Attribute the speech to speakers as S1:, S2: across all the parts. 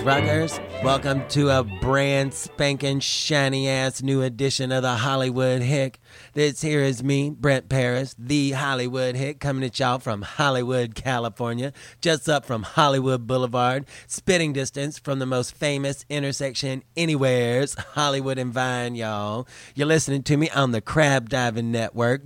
S1: truckers. Welcome to a brand spanking shiny ass new edition of the Hollywood Hick. This here is me, Brent Paris, the Hollywood Hick, coming at y'all from Hollywood, California, just up from Hollywood Boulevard, spitting distance from the most famous intersection anywheres, Hollywood and Vine, y'all. You're listening to me on the Crab Diving Network,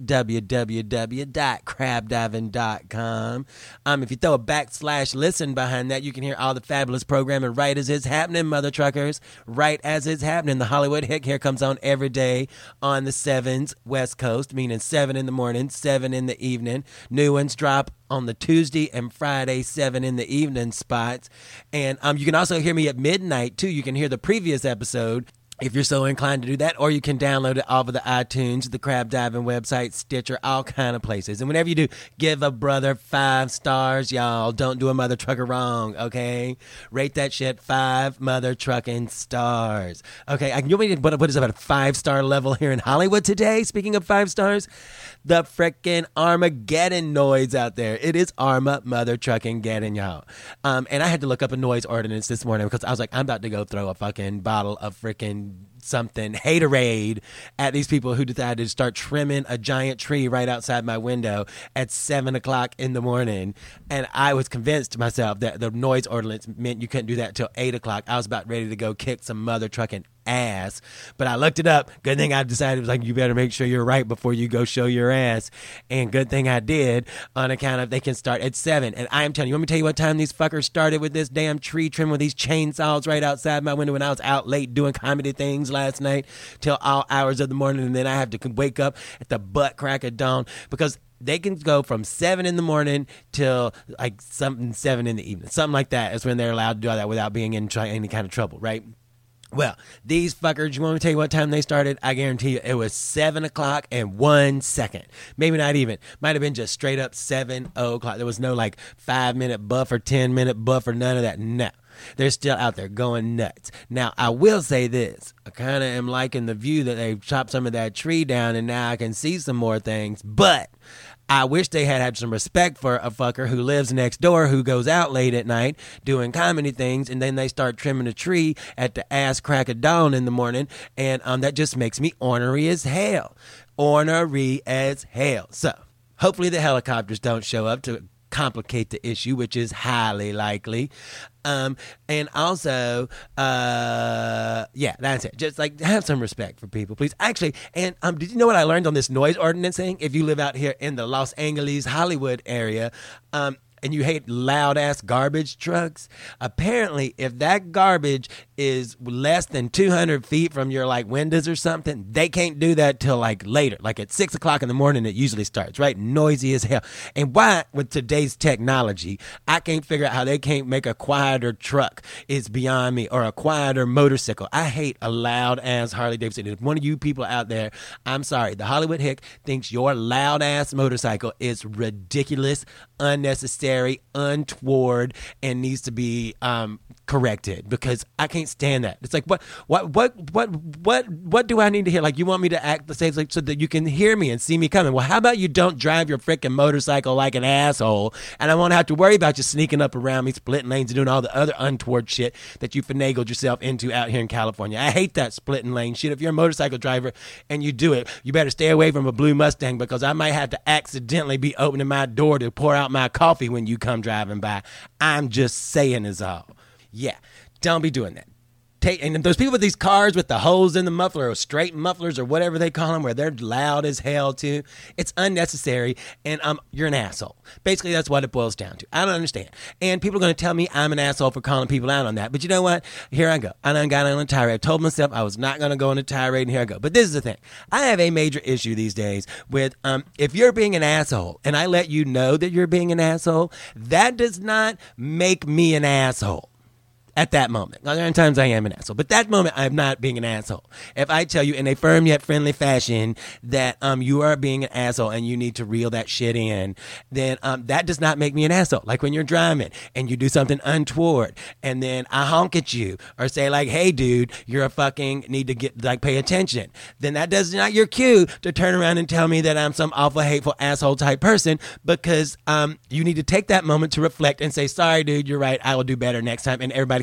S1: www.crabdiving.com. If you throw a /listen behind that, you can hear all the fabulous programming right as it's happening, mother truckers. Right as it's happening. The Hollywood Hick here comes on every day on the 7s West Coast, meaning 7 in the morning, 7 in the evening. New ones drop on the Tuesday and Friday, 7 in the evening spots. And you can also hear me at midnight, too. You can hear the previous episode if you're so inclined to do that, or you can download it off of the iTunes, the Crab Diving website, Stitcher, all kind of places. And whenever you do, give a brother 5 stars, y'all. Don't do a mother trucker wrong, okay? Rate that shit 5 mother trucking stars. Okay, you want me to what is about a 5-star level here in Hollywood today? Speaking of 5 stars, the frickin' Armageddon noise out there. It is Arma mother trucking getting, y'all. And I had to look up a noise ordinance this morning because I was like, I'm about to go throw a fucking bottle of frickin' something haterade at these people who decided to start trimming a giant tree right outside my window at 7 o'clock in the morning. And I was convinced to myself that the noise ordinance meant you couldn't do that till 8 o'clock. I was about ready to go kick some mother trucking ass, but I looked it up. Good thing I decided, it was like, you better make sure you're right before you go show your ass. And good thing I did, on account of they can start at 7. And I am telling you, let me tell you what time these fuckers started with this damn tree trim with these chainsaws right outside my window when I was out late doing comedy things last night till all hours of the morning. And then I have to wake up at the butt crack of dawn because they can go from 7 in the morning till like 7 in the evening. Something like that is when they're allowed to do all that without being in any kind of trouble, right? Well, these fuckers, you want me to tell you what time they started? I guarantee you it was 7 o'clock and 1 second. Maybe not even. Might have been just straight up 7 o'clock. There was no like 5-minute buffer, 10-minute buffer, none of that. No. They're still out there going nuts. Now, I will say this. I kind of am liking the view that they've chopped some of that tree down and now I can see some more things. But I wish they had some respect for a fucker who lives next door who goes out late at night doing comedy things, and then they start trimming a tree at the ass crack of dawn in the morning, and that just makes me ornery as hell. Ornery as hell. So, hopefully the helicopters don't show up to complicate the issue, which is highly likely. And also, yeah, that's it. Just like have some respect for people, please. Actually, and did you know what I learned on this noise ordinance thing? If you live out here in the Los Angeles, Hollywood area, and you hate loud ass garbage trucks, apparently if that garbage is less than 200 feet from your like windows or something, they can't do that till like later, like at 6 o'clock in the morning it usually starts, right? Noisy as hell. And why, with today's technology, I can't figure out how they can't make a quieter truck is beyond me, or a quieter motorcycle. I hate a loud ass Harley Davidson. If one of you people out there, I'm sorry, the Hollywood Hick thinks your loud ass motorcycle is ridiculous, unnecessary, untoward, and needs to be corrected, because I can't stand that. It's like, what do I need to hear? Like, you want me to act the same, like, so that you can hear me and see me coming? Well, how about you don't drive your freaking motorcycle like an asshole, and I won't have to worry about you sneaking up around me, splitting lanes, and doing all the other untoward shit that you finagled yourself into out here in California. I hate that splitting lane shit. If you're a motorcycle driver and you do it, you better stay away from a blue Mustang, because I might have to accidentally be opening my door to pour out my coffee when you come driving by. I'm just saying is all. Yeah, don't be doing that. And those people with these cars with the holes in the muffler, or straight mufflers, or whatever they call them, where they're loud as hell too, it's unnecessary, and you're an asshole. Basically, that's what it boils down to. I don't understand. And people are going to tell me I'm an asshole for calling people out on that. But you know what? Here I go. I done got on a tirade. I told myself I was not going to go on a tirade, and here I go. But this is the thing. I have a major issue these days with if you're being an asshole, and I let you know that you're being an asshole, that does not make me an asshole. At that moment. Now, there are times I am an asshole, but that moment I'm not being an asshole. If I tell you in a firm yet friendly fashion that you are being an asshole and you need to reel that shit in, then that does not make me an asshole. Like when you're driving and you do something untoward, and then I honk at you or say like, "Hey, dude, you're a fucking need to get like pay attention." Then that does not your cue to turn around and tell me that I'm some awful hateful asshole type person, because you need to take that moment to reflect and say, "Sorry, dude, you're right. I will do better next time," and everybody can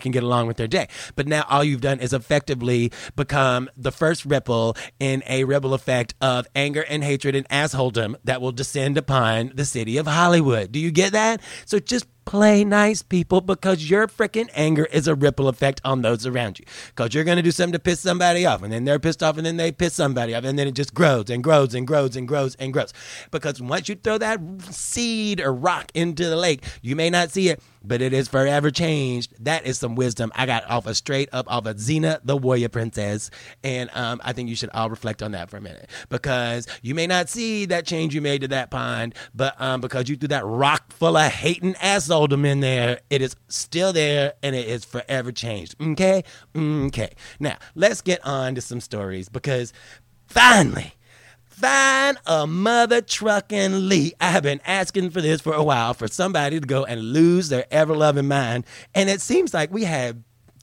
S1: can get along with their day. But now all you've done is effectively become the first ripple in a ripple effect of anger and hatred and assholedom that will descend upon the city of Hollywood. Do you get that? So just play nice, people, because your freaking anger is a ripple effect on those around you. Because you're going to do something to piss somebody off, and then they're pissed off, and then they piss somebody off, and then it just grows and grows and grows and grows and grows. Because once you throw that seed or rock into the lake, you may not see it, but it is forever changed. That is some wisdom I got straight up off of Xena, the warrior princess. And I think you should all reflect on that for a minute, because you may not see that change you made to that pond, but because you threw that rock full of hating assholedom in there, it is still there and it is forever changed. Okay? Now, let's get on to some stories, because finally, find a mother trucking Lee. I have been asking for this for a while, for somebody to go and lose their ever-loving mind. And it seems like we have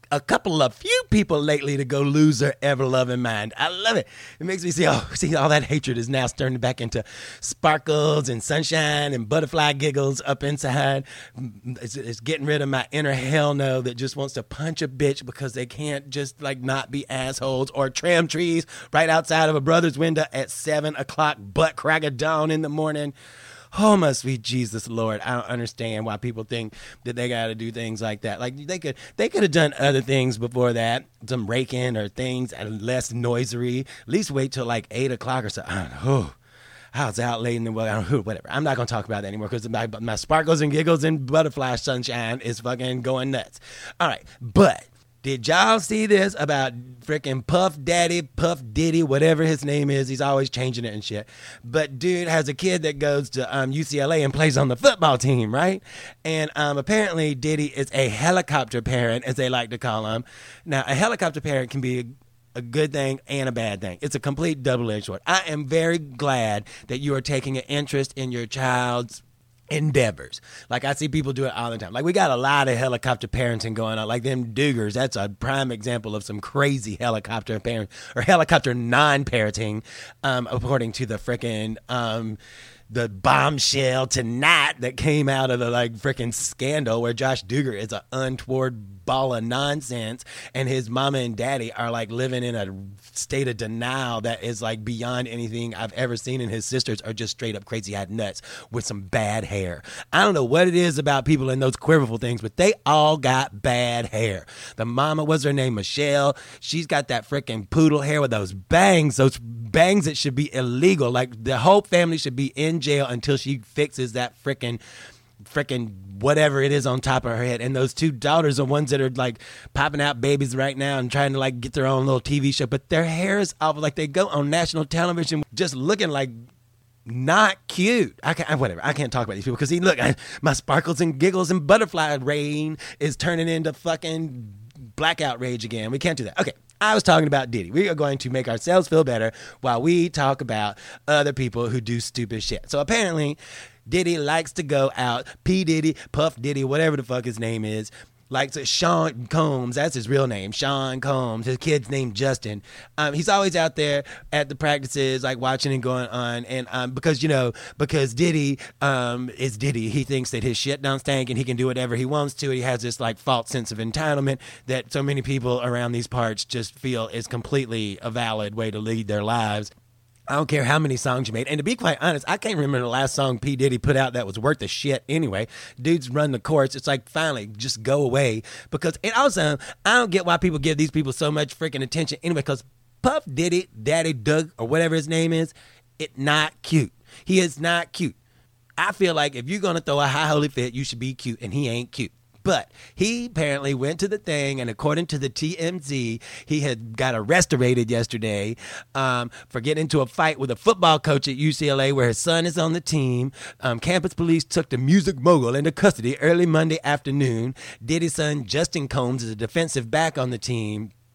S1: a few people lately to go lose their ever-loving mind. I love it. It makes me see all that hatred is now turning back into sparkles and sunshine and butterfly giggles up inside. It's getting rid of my inner hell no that just wants to punch a bitch because they can't just like not be assholes, or tram trees right outside of a brother's window at 7 o'clock butt crack of dawn in the morning. Oh, my sweet Jesus, Lord. I don't understand why people think that they got to do things like that. Like, they could have done other things before that, some raking or things less noisery. At least wait till like 8 o'clock or so. I don't know. I was out late in the whatever. I'm not going to talk about that anymore, because my sparkles and giggles and butterfly sunshine is fucking going nuts. All right, but did y'all see this about freaking Puff Diddy, whatever his name is? He's always changing it and shit. But dude has a kid that goes to UCLA and plays on the football team, right? And apparently Diddy is a helicopter parent, as they like to call him. Now, a helicopter parent can be a good thing and a bad thing. It's a complete double-edged sword. I am very glad that you are taking an interest in your child's endeavors. Like, I see people do it all the time. Like, we got a lot of helicopter parenting going on, like them Duggars. That's a prime example of some crazy helicopter parent or helicopter non-parenting, according to the frickin' the bombshell tonight that came out of the like freaking scandal where Josh Duggar is an untoward ball of nonsense, and his mama and daddy are like living in a state of denial that is like beyond anything I've ever seen, and his sisters are just straight up crazy-eyed nuts with some bad hair. I don't know what it is about people in those quiverful things, but they all got bad hair. The mama, was her name Michelle? She's got that freaking poodle hair with those bangs that should be illegal. Like, the whole family should be in jail until she fixes that freaking whatever it is on top of her head. And those two daughters are ones that are like popping out babies right now and trying to like get their own little TV show, but their hair is awful. Like, they go on national television just looking like not cute. I can't talk about these people, because look, my sparkles and giggles and butterfly rain is turning into fucking blackout rage again. We can't do that. Okay. I was talking about Diddy. We are going to make ourselves feel better while we talk about other people who do stupid shit. So apparently, Diddy likes to go out. P. Diddy, Puff Diddy, whatever the fuck his name is, likes it. Sean Combs, that's his real name. Sean Combs. His kid's named Justin. He's always out there at the practices, like watching and going on. And because Diddy is Diddy, he thinks that his shit don't stink and he can do whatever he wants to. He has this like false sense of entitlement that so many people around these parts just feel is completely a valid way to lead their lives. I don't care how many songs you made. And to be quite honest, I can't remember the last song P. Diddy put out that was worth the shit anyway. Dudes run the courts. It's like, finally, just go away. Because, and also, I don't get why people give these people so much freaking attention anyway, because Puff Diddy, Daddy Doug, or whatever his name is, it's not cute. He is not cute. I feel like if you're going to throw a high holy fit, you should be cute, and he ain't cute. But he apparently went to the thing, and according to the TMZ, he had got arrested yesterday for getting into a fight with a football coach at UCLA where his son is on the team. Campus police took the music mogul into custody early Monday afternoon. Diddy's son, Justin Combs, is a defensive back on the team.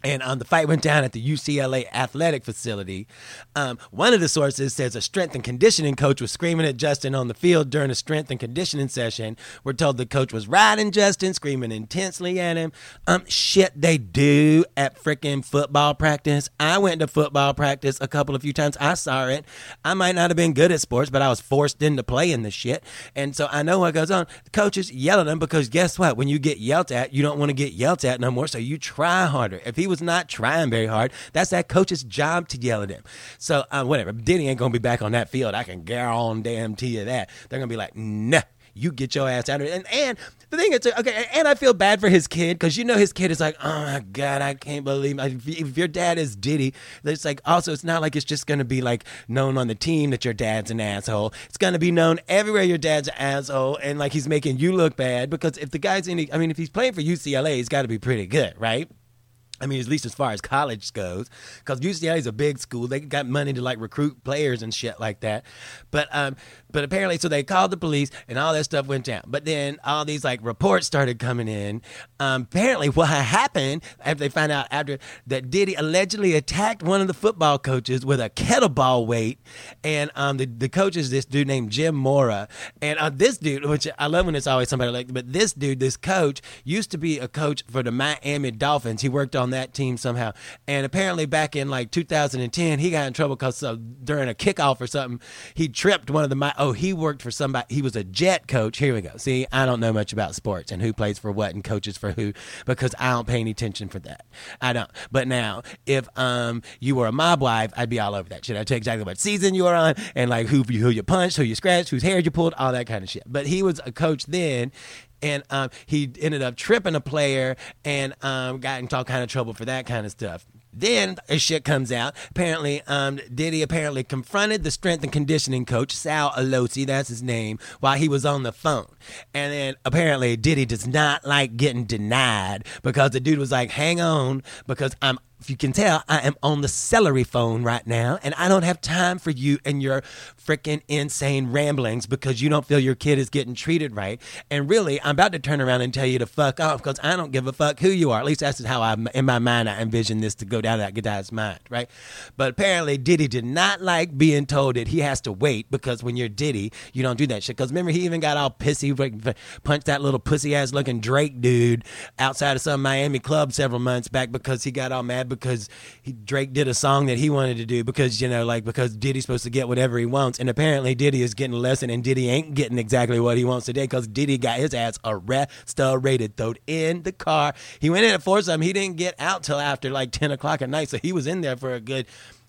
S1: And the fight went down at the UCLA athletic facility. One of the sources says a strength and conditioning coach was screaming at Justin on the field during a strength and conditioning session. We're told the coach was riding Justin, screaming intensely at him. Shit they do at freaking football practice. I went to football practice a few times. I saw it. I might not have been good at sports, but I was forced into playing the shit. And so I know what goes on. The coaches yell at them because guess what? When you get yelled at, you don't want to get yelled at no more, so you try harder. If he was not trying very hard, that's that coach's job to yell at him. So whatever, Diddy ain't gonna be back on that field. I can guarantee you that. They're gonna be like, nah, you get your ass out of it. And the thing is, okay, and I feel bad for his kid because his kid is like, oh my God, I can't believe if your dad is Diddy. It's like, also, it's not like it's just gonna be like known on the team that your dad's an asshole. It's gonna be known everywhere your dad's an asshole, and like he's making you look bad because if the guy's if he's playing for UCLA, he's got to be pretty good, right? I mean, at least as far as college goes, because UCLA is a big school. They got money to like recruit players and shit like that. But apparently, so they called the police and all that stuff went down. But then all these like reports started coming in. Apparently, what happened after they found out after that Diddy allegedly attacked one of the football coaches with a kettlebell weight, and the coach is this dude named Jim Mora, and this dude, which I love when it's always somebody like, but this dude, this coach used to be a coach for the Miami Dolphins. He worked on that team somehow, and apparently back in like 2010 he got in trouble because during a kickoff or something he tripped one of the he worked for somebody. He was a jet coach. Here we go. See, I don't know much about sports and who plays for what and coaches for who because I don't pay any attention for that. I don't. But now if you were a mob wife, I'd be all over that shit. I'd tell you exactly what season you were on and like who you punched, who you scratched, whose hair you pulled, all that kind of shit. But he was a coach then. And he ended up tripping a player and got into all kind of trouble for that kind of stuff. Then as shit comes out, apparently Diddy confronted the strength and conditioning coach, Sal Alosi, that's his name, while he was on the phone. And then apparently Diddy does not like getting denied because the dude was like, hang on, because if you can tell, I am on the celery phone right now, and I don't have time for you and your freaking insane ramblings because you don't feel your kid is getting treated right. And really, I'm about to turn around and tell you to fuck off because I don't give a fuck who you are. At least that's how in my mind, I envision this to go down that guy's mind, right? But apparently, Diddy did not like being told that he has to wait because when you're Diddy, you don't do that shit. Because remember, he even got all pissy, punched that little pussy-ass looking Drake dude outside of some Miami club several months back because he got all mad because Drake did a song that he wanted to do because, because Diddy's supposed to get whatever he wants. And apparently Diddy is getting a lesson and Diddy ain't getting exactly what he wants today because Diddy got his ass arrested, thrown in the car. He went in at 4 something. He didn't get out till after like 10 o'clock at night. So he was in there for a good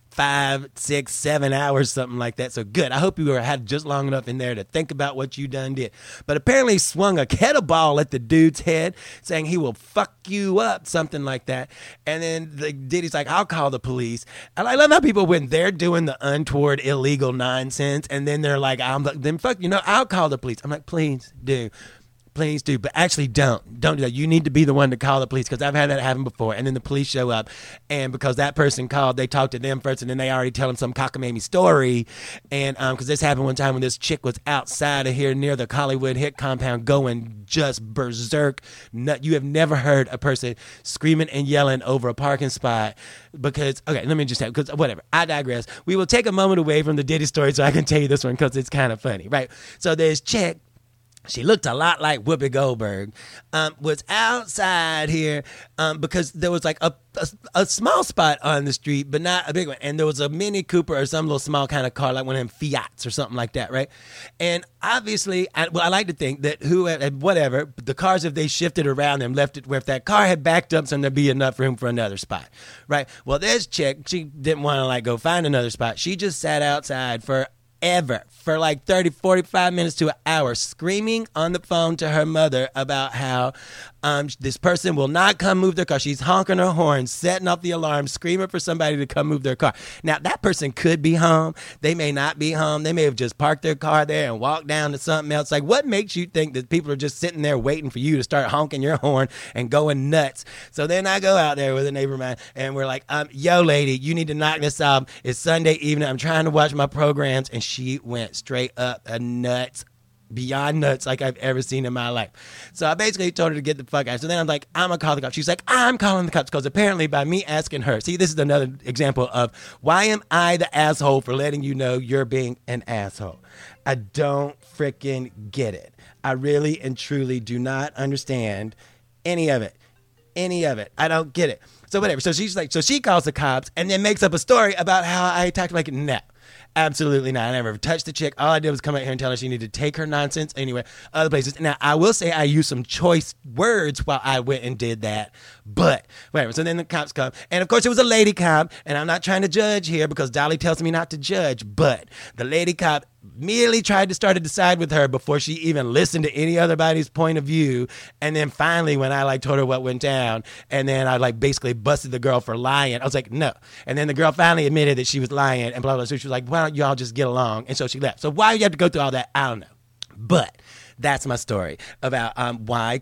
S1: 5, 6, 7 hours, something like that. So good. I hope you had just long enough in there to think about what you done did. But apparently he swung a kettlebell at the dude's head, saying he will fuck you up, something like that. And then Diddy's like, I'll call the police. And I love how people, when they're doing the untoward, illegal nonsense, and then they're like, I'll call the police. I'm like, please do. Please do, but actually don't do that. You need to be the one to call the police because I've had that happen before. And then the police show up, and because that person called, they talk to them first, and then they already tell them some cockamamie story. And because this happened one time when this chick was outside of here near the Hollywood Hit compound going just berserk. You have never heard a person screaming and yelling over a parking spot because, okay, let me just say, because whatever, I digress. We will take a moment away from the Diddy story so I can tell you this one because it's kind of funny, right? So this chick, she looked a lot like Whoopi Goldberg, was outside here because there was like a small spot on the street, but not a big one. And there was a Mini Cooper or some little small kind of car, like one of them Fiats or something like that, right? And obviously, I like to think that the cars, if they shifted around and left it where if that car had backed up, so there'd be enough room for another spot, right? Well, this chick, she didn't want to like go find another spot. She just sat outside for like 30, 45 minutes to an hour screaming on the phone to her mother about how this person will not come move their car. She's honking her horn, setting off the alarm, screaming for somebody to come move their car. Now, that person could be home. They may not be home. They may have just parked their car there and walked down to something else. Like, what makes you think that people are just sitting there waiting for you to start honking your horn and going nuts? So then I go out there with a neighbor of mine, and we're like, yo, lady, you need to knock this off. It's Sunday evening. I'm trying to watch my programs. And she went straight up nuts beyond nuts like I've ever seen in my life. So I basically told her to get the fuck out. So then I'm like, I'm going to call the cops. She's like, I'm calling the cops. Because apparently by me asking her, see, this is another example of why am I the asshole for letting you know you're being an asshole? I don't freaking get it. I really and truly do not understand any of it. Any of it. I don't get it. So whatever. So she's like, so she calls the cops and then makes up a story about how I attacked her. Like, no. Absolutely not. I never touched the chick. All I did was come out here and tell her she needed to take her nonsense anywhere, other places. Now, I will say I used some choice words while I went and did that, but whatever. So then the cops come, and of course it was a lady cop, and I'm not trying to judge here because Dolly tells me not to judge, but the lady cop merely tried to start to side with her before she even listened to any other body's point of view. And then finally, when I like told her what went down, and then I like basically busted the girl for lying, I was like, no. And then the girl finally admitted that she was lying and blah, blah, blah. So she was like, why don't y'all just get along? And so she left. So why you have to go through all that? I don't know. But that's my story about why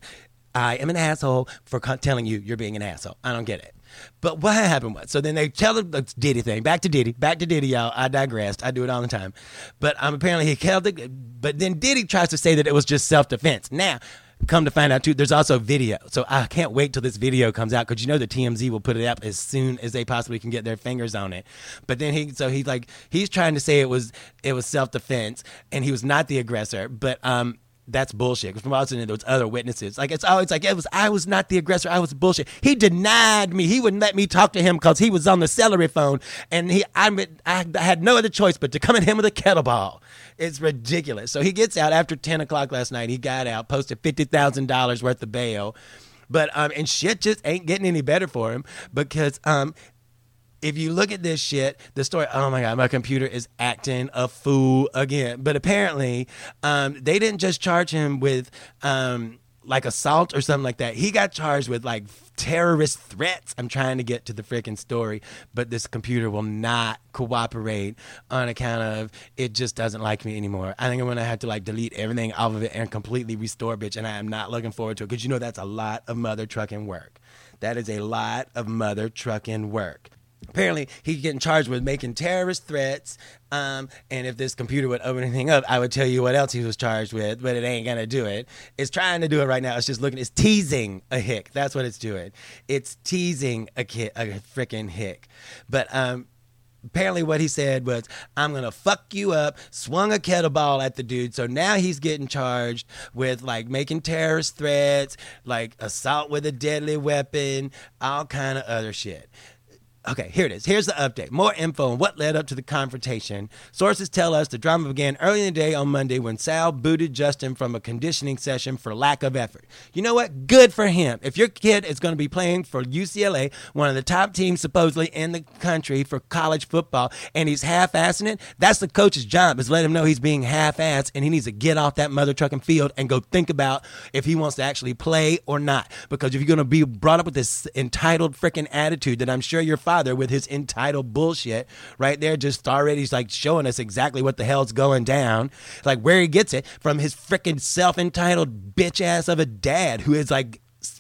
S1: I am an asshole for telling you you're being an asshole. I don't get it. But what happened was, so then they tell the Diddy thing. Back to Diddy, y'all. I digressed. I do it all the time. But apparently he killed it. But then Diddy tries to say that it was just self-defense. Now, come to find out, too, there's also video. So I can't wait till this video comes out because you know the TMZ will put it up as soon as they possibly can get their fingers on it. But then he's trying to say it was self-defense and he was not the aggressor. But that's bullshit. From also there was other witnesses. Like it's always like I was not the aggressor. I was bullshit. He denied me. He wouldn't let me talk to him because he was on the celery phone, and I had no other choice but to come at him with a kettlebell. It's ridiculous. So he gets out after 10 o'clock last night. He got out, posted $50,000 worth of bail, but and shit just ain't getting any better for him because if you look at this shit, the story, oh my God, my computer is acting a fool again. But apparently, they didn't just charge him with like assault or something like that. He got charged with like terrorist threats. I'm trying to get to the freaking story, but this computer will not cooperate on account of it just doesn't like me anymore. I think I'm going to have to like delete everything off of it and completely restore, bitch. And I am not looking forward to it because you know that's a lot of mother trucking work. That is a lot of mother trucking work. Apparently, he's getting charged with making terrorist threats, and if this computer would open anything up, I would tell you what else he was charged with, but it ain't going to do it. It's trying to do it right now. It's just it's teasing a hick. That's what it's doing. It's teasing a freaking hick. But apparently what he said was, I'm going to fuck you up, swung a kettlebell at the dude. So now he's getting charged with like making terrorist threats, like assault with a deadly weapon, all kind of other shit. Okay, here it is. Here's the update. More info on what led up to the confrontation. Sources tell us the drama began early in the day on Monday when Sal booted Justin from a conditioning session for lack of effort. You know what? Good for him. If your kid is going to be playing for UCLA, one of the top teams supposedly in the country for college football, and he's half-assing it, that's the coach's job, is let him know he's being half-assed and he needs to get off that mother trucking field and go think about if he wants to actually play or not. Because if you're going to be brought up with this entitled freaking attitude that I'm sure your father with his entitled bullshit right there just already like showing us exactly what the hell's going down, like where he gets it from, his freaking self-entitled bitch ass of a dad who is like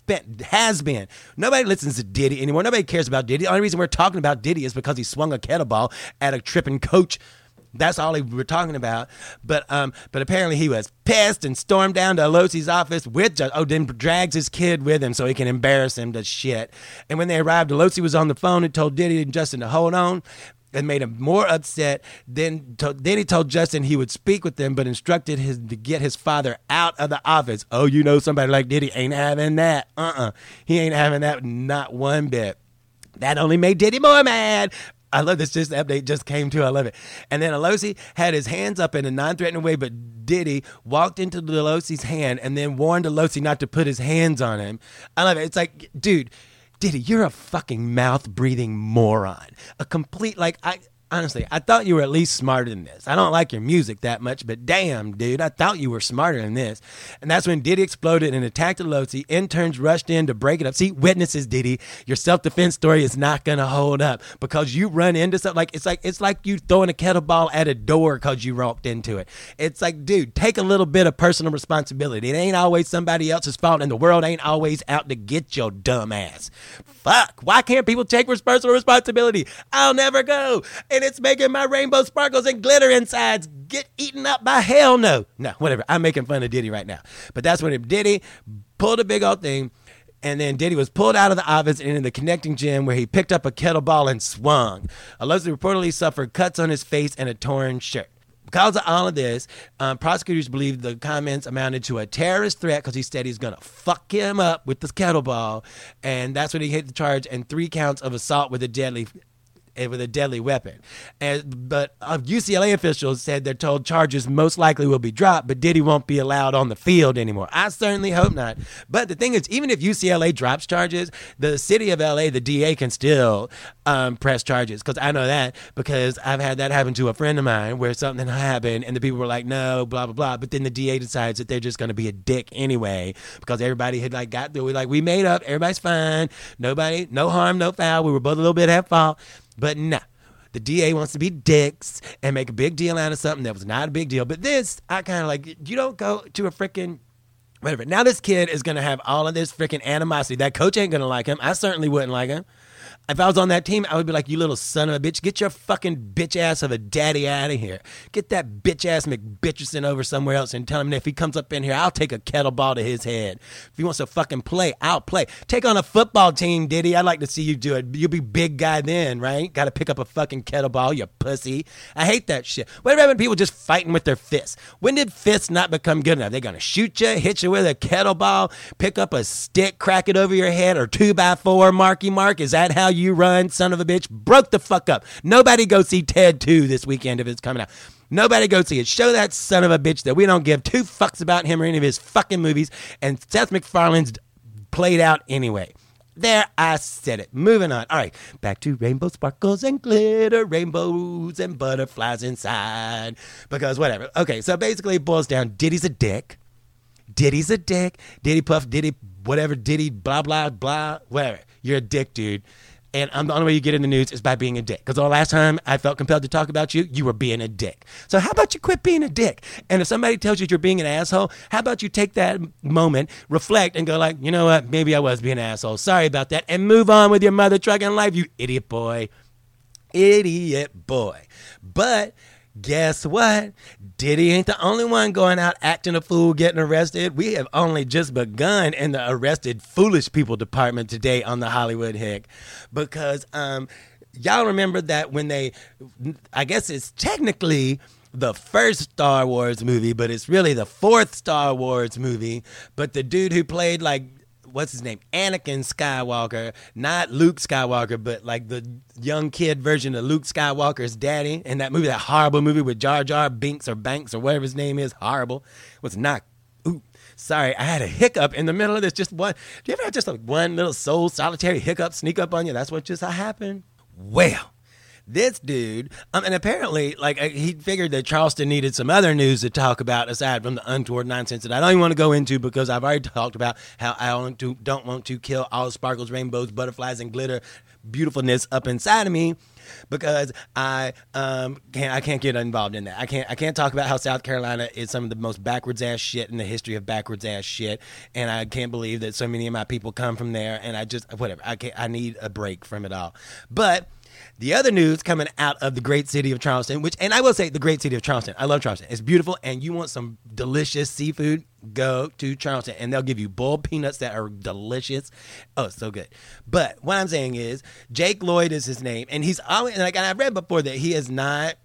S1: has been. Nobody listens to Diddy anymore. Nobody cares about Diddy. The only reason we're talking about Diddy is because he swung a kettlebell at a tripping coach. That's all we're talking about. But apparently he was pissed and stormed down to Alosi's office with then drags his kid with him so he can embarrass him to shit. And when they arrived, Alosi was on the phone and told Diddy and Justin to hold on and made him more upset. Then he told Justin he would speak with them, but instructed him to get his father out of the office. Oh, you know somebody like Diddy ain't having that. He ain't having that, not one bit. That only made Diddy more mad. I love this. Just the update just came to. I love it. And then Alosi had his hands up in a non-threatening way, but Diddy walked into Alosi's hand and then warned Alosi not to put his hands on him. I love it. It's like, dude, Diddy, you're a fucking mouth-breathing moron. A complete, honestly, I thought you were at least smarter than this. I don't like your music that much, but damn, dude, I thought you were smarter than this. And that's when Diddy exploded and attacked Alosi. Interns rushed in to break it up. See, witnesses, Diddy, your self-defense story is not going to hold up because you run into something. It's like you throwing a kettlebell at a door because you walked into it. It's like, dude, take a little bit of personal responsibility. It ain't always somebody else's fault, and the world ain't always out to get your dumb ass. Fuck, why can't people take personal responsibility? I'll never go. And and it's making my rainbow sparkles and glitter insides get eaten up by hell no. No, whatever. I'm making fun of Diddy right now. But that's when Diddy pulled a big old thing, and then Diddy was pulled out of the office and in the connecting gym where he picked up a kettlebell and swung. Allegedly reportedly suffered cuts on his face and a torn shirt. Because of all of this, prosecutors believe the comments amounted to a terrorist threat because he said he's going to fuck him up with this kettlebell. And that's when he hit the charge and 3 counts of assault with a deadly weapon. But UCLA officials said they're told charges most likely will be dropped, but Diddy won't be allowed on the field anymore. I certainly hope not. But the thing is, even if UCLA drops charges, the city of LA, the DA, can still press charges. Because I know that because I've had that happen to a friend of mine where something happened and the people were like, no, blah, blah, blah. But then the DA decides that they're just going to be a dick anyway because everybody had got through. We made up. Everybody's fine. Nobody, no harm, no foul. We were both a little bit at fault. But no, the DA wants to be dicks and make a big deal out of something that was not a big deal. But this, I kind of like, you don't go to a freaking whatever. Now this kid is going to have all of this freaking animosity. That coach ain't going to like him. I certainly wouldn't like him. If I was on that team, I would be like, you little son of a bitch, get your fucking bitch ass of a daddy out of here. Get that bitch ass McBitcherson over somewhere else and tell him that if he comes up in here, I'll take a kettlebell to his head. If he wants to fucking play, I'll play. Take on a football team, Diddy. I'd like to see you do it. You'll be big guy then, right? Got to pick up a fucking kettlebell, you pussy. I hate that shit. What about people just fighting with their fists? When did fists not become good enough? They're going to shoot you, hit you with a kettlebell, pick up a stick, crack it over your head, or 2x4, Marky Mark. Is that how you run, son of a bitch? Broke the fuck up. Nobody go see Ted 2 this weekend if it's coming out. Nobody go see it. Show that son of a bitch that we don't give 2 fucks about him or any of his fucking movies, and Seth MacFarlane's played out anyway. There, I said it. Moving on. All right, back to rainbow sparkles and glitter, rainbows and butterflies inside. Because whatever. Okay, so basically it boils down, Diddy's a dick. Diddy's a dick. Diddy puff, Diddy whatever, Diddy blah, blah, blah, whatever. You're a dick, dude. And the only way you get in the news is by being a dick. Because the last time I felt compelled to talk about you, you were being a dick. So how about you quit being a dick? And if somebody tells you you're being an asshole, how about you take that moment, reflect, and go like, you know what? Maybe I was being an asshole. Sorry about that. And move on with your mother trucking life, you idiot boy. Idiot boy. But guess what? Diddy ain't the only one going out acting a fool, getting arrested. We have only just begun in the arrested foolish people department today on the Hollywood Hick. Because y'all remember that when I guess it's technically the first Star Wars movie, but it's really the 4th Star Wars movie. But the dude who played what's his name? Anakin Skywalker, not Luke Skywalker, but like the young kid version of Luke Skywalker's daddy in that movie, that horrible movie with Jar Jar Binks or Banks or whatever his name is, horrible. Was not. Ooh, sorry, I had a hiccup in the middle of this. Just one. Do you ever have just one little soul solitary hiccup sneak up on you? That's what just happened. Well, this dude, and apparently, he figured that Charleston needed some other news to talk about aside from the untoward nonsense that I don't even want to go into because I've already talked about how I don't want to kill all sparkles, rainbows, butterflies, and glitter beautifulness up inside of me because I can't get involved in that. I can't talk about how South Carolina is some of the most backwards ass shit in the history of backwards ass shit, and I can't believe that so many of my people come from there, and I need a break from it all. But the other news coming out of the great city of Charleston, and I will say the great city of Charleston. I love Charleston. It's beautiful, and you want some delicious seafood, go to Charleston, and they'll give you boiled peanuts that are delicious. Oh, so good. But what I'm saying is, Jake Lloyd is his name, and he's always, and I've read before that he is not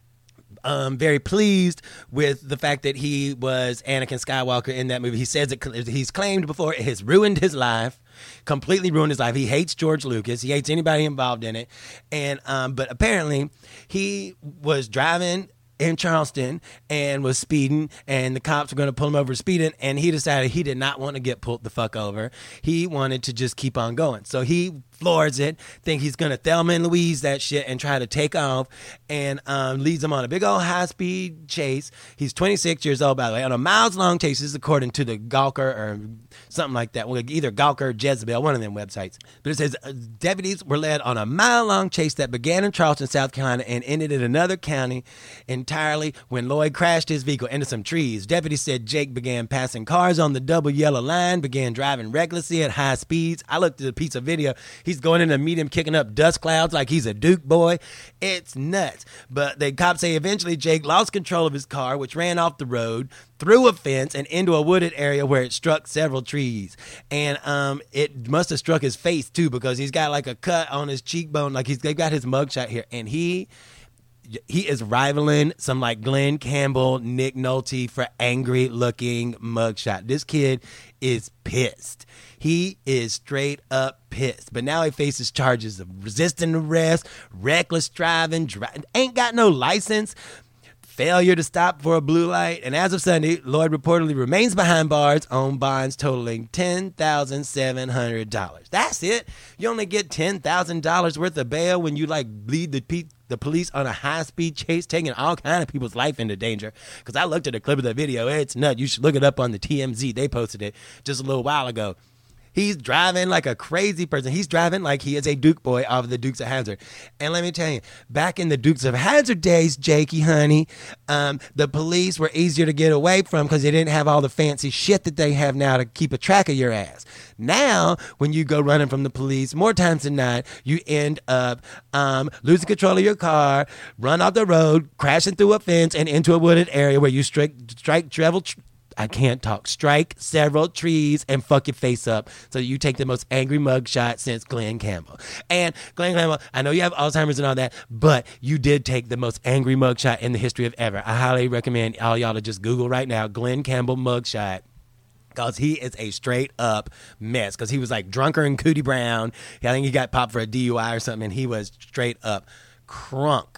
S1: very pleased with the fact that he was Anakin Skywalker in that movie. He says he's claimed before it has ruined his life. Completely ruined his life. He hates George Lucas. He hates anybody involved in it. And but apparently he was driving in Charleston and was speeding, and the cops were going to pull him over speeding, and he decided he did not want to get pulled the fuck over. He wanted to just keep on going. So he floors it, think he's going to Thelma and Louise that shit and try to take off, and leads them on a big old high-speed chase. He's 26 years old, by the way, on a miles-long chase. This is according to the Gawker or something like that. Well, either Gawker or Jezebel, one of them websites. But it says deputies were led on a mile-long chase that began in Charleston, South Carolina, and ended in another county entirely when Lloyd crashed his vehicle into some trees. Deputies said Jake began passing cars on the double yellow line, began driving recklessly at high speeds. I looked at a piece of video. He's going in to meet him, kicking up dust clouds like he's a Duke boy. It's nuts. But the cops say eventually Jake lost control of his car, which ran off the road, through a fence, and into a wooded area where it struck several trees. And it must have struck his face, too, because he's got like a cut on his cheekbone. Like they've got his mugshot here. And he is rivaling some like Glenn Campbell, Nick Nolte for angry looking mugshot. This kid is pissed. He is straight up pissed. But now he faces charges of resisting arrest, reckless driving, ain't got no license, failure to stop for a blue light. And as of Sunday, Lloyd reportedly remains behind bars on bonds totaling $10,700. That's it. You only get $10,000 worth of bail when you like lead the police on a high-speed chase, taking all kind of people's life into danger. Because I looked at a clip of the video. It's nuts. You should look it up on the TMZ. They posted it just a little while ago. He's driving like a crazy person. He's driving like he is a Duke boy off of the Dukes of Hazzard. And let me tell you, back in the Dukes of Hazzard days, Jakey, honey, the police were easier to get away from because they didn't have all the fancy shit that they have now to keep a track of your ass. Now, when you go running from the police, more times than not, you end up losing control of your car, run off the road, crashing through a fence, and into a wooded area where you strike several trees and fuck your face up so you take the most angry mug shot since Glenn Campbell. And Glenn Campbell, I know you have Alzheimer's and all that, but you did take the most angry mug shot in the history of ever. I highly recommend all y'all to just Google right now, Glenn Campbell mug shot. Because he is a straight up mess. Because he was like drunker than Cootie Brown. I think he got popped for a DUI or something. And he was straight up crunk.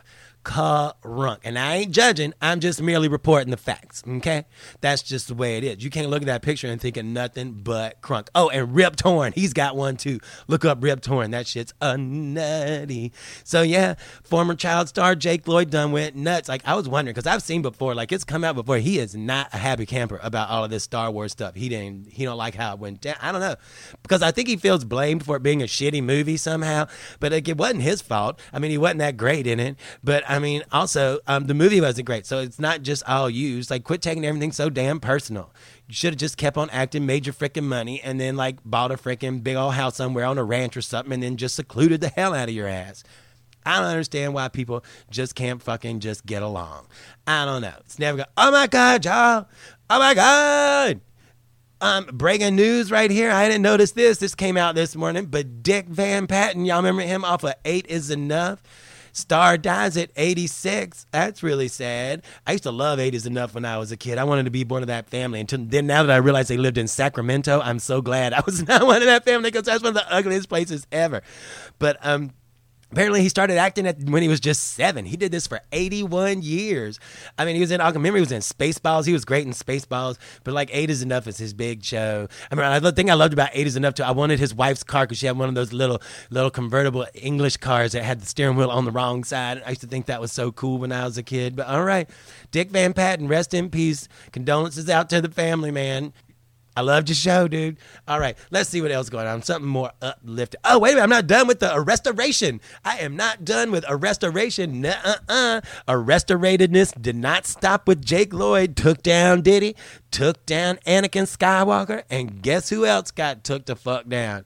S1: And I ain't judging. I'm just merely reporting the facts. Okay? That's just the way it is. You can't look at that picture and think of nothing but crunk. Oh, and Rip Torn. He's got one too. Look up Rip Torn. That shit's nutty. So yeah, former child star Jake Lloyd done went nuts. Like I was wondering, because I've seen before, like it's come out before. He is not a happy camper about all of this Star Wars stuff. He don't like how it went down. I don't know. Because I think he feels blamed for it being a shitty movie somehow. But like, it wasn't his fault. I mean, he wasn't that great in it. But I mean, also, the movie wasn't great, so it's not just all used. Like, quit taking everything so damn personal. You should have just kept on acting, made your freaking money, and then, like, bought a freaking big old house somewhere on a ranch or something, and then just secluded the hell out of your ass. I don't understand why people just can't fucking just get along. I don't know. It's never going, oh, my God, y'all. Oh, my God. Breaking news right here. I didn't notice this. This came out this morning, but Dick Van Patten, y'all remember him off of 8 is Enough? Star dies at 86. That's really sad. I used to love 8 is Enough when I was a kid. I wanted to be one of that family. Until then, now that I realize they lived in Sacramento, I'm so glad I was not one of that family because that's one of the ugliest places ever. But apparently he started acting when he was just 7. He did this for 81 years. I mean, he was in Spaceballs. He was great in Spaceballs. But like 8 is Enough is his big show. I mean, the thing I loved about 8 is Enough too, I wanted his wife's car because she had one of those little convertible English cars that had the steering wheel on the wrong side. I used to think that was so cool when I was a kid. But all right, Dick Van Patten, rest in peace. Condolences out to the family, man. I loved your show, dude. All right, let's see what else is going on. Something more uplifting. Oh, wait a minute. I'm not done with the restoration. I am not done with a restoration. Nuh-uh. A restoratedness did not stop with Jake Lloyd. Took down Diddy. Took down Anakin Skywalker. And guess who else got took the fuck down?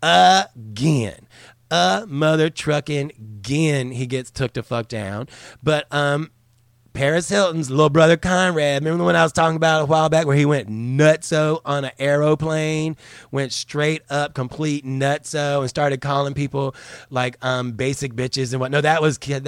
S1: Again. Mother trucking again. He gets took the fuck down. But, Paris Hilton's little brother Conrad, remember the one I was talking about a while back where he went nutso on an aeroplane, went straight up complete nutso and started calling people like basic bitches and what? No, that was Kate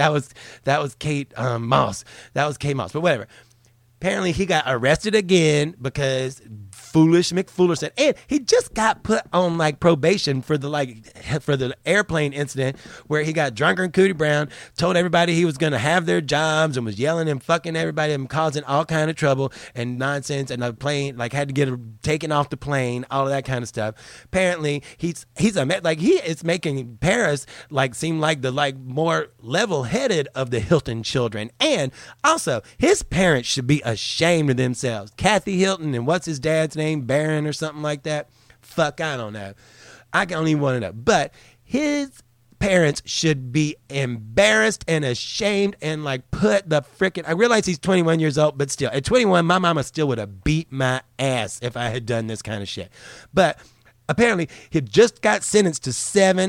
S1: Moss. That was Kate Moss, but whatever. Apparently he got arrested again because Foolish McFoolerson, and he just got put on like probation for the airplane incident where he got drunker than Cootie Brown, told everybody he was going to have their jobs and was yelling and fucking everybody and causing all kind of trouble and nonsense, and the plane like had to get taken off the plane, all of that kind of stuff. Apparently he is making Paris like seem like the like more level-headed of the Hilton children, and also his parents should be ashamed of themselves. Kathy Hilton and what's his dad's name, Barron or something like that. Fuck, I don't know. I don't even want to know. But his parents should be embarrassed and ashamed and like put the frickin'. I realize he's 21 years old, but still, at 21, my mama still would have beat my ass if I had done this kind of shit. But apparently he just got sentenced to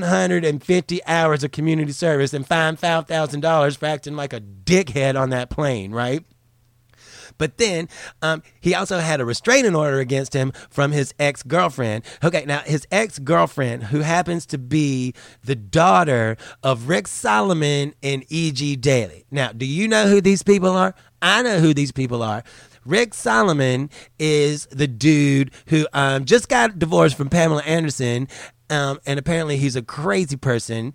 S1: 750 hours of community service and fined $5,000 for acting like a dickhead on that plane, right? But then he also had a restraining order against him from his ex-girlfriend. Okay, now his ex-girlfriend, who happens to be the daughter of Rick Solomon and E.G. Daily. Now, do you know who these people are? I know who these people are. Rick Solomon is the dude who just got divorced from Pamela Anderson. And apparently he's a crazy person,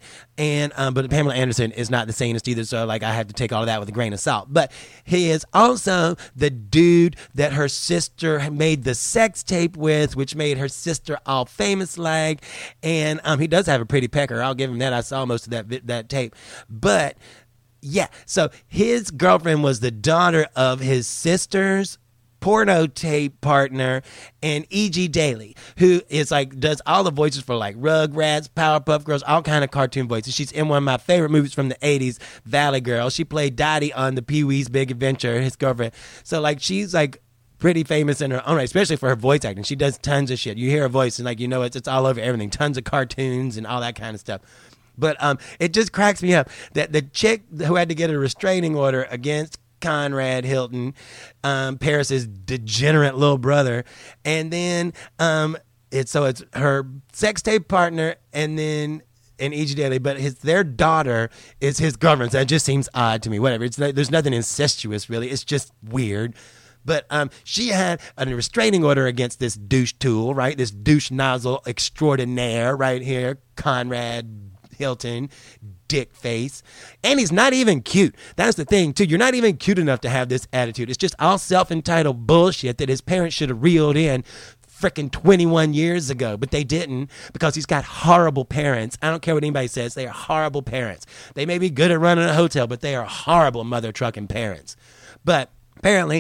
S1: but Pamela Anderson is not the sanest either, so like I have to take all of that with a grain of salt. But he is also the dude that her sister made the sex tape with, which made her sister all famous like, and he does have a pretty pecker. I'll give him that. I saw most of that tape, but yeah. So his girlfriend was the daughter of his sister's porno tape partner, and E.G. Daily, who is like does all the voices for like Rugrats, Powerpuff Girls, all kind of cartoon voices. She's in one of my favorite movies from the 80s, Valley Girl. She played Dottie on the Pee-wee's Big Adventure, his girlfriend. So like she's like pretty famous in her own right, especially for her voice acting. She does tons of shit. You hear her voice and like you know it's all over everything. Tons of cartoons and all that kind of stuff. But it just cracks me up that the chick who had to get a restraining order against Conrad Hilton, Paris's degenerate little brother, and then it's her sex tape partner, and then E.G. Daily, but their daughter is his girlfriend. So that just seems odd to me. Whatever, there's nothing incestuous really. It's just weird. But she had a restraining order against this douche tool, right? This douche nozzle extraordinaire right here, Conrad Hilton, dick face. And he's not even cute. That's the thing, too. You're not even cute enough to have this attitude. It's just all self-entitled bullshit that his parents should have reeled in freaking 21 years ago, but they didn't because he's got horrible parents. I don't care what anybody says. They are horrible parents. They may be good at running a hotel, but they are horrible mother trucking parents. But apparently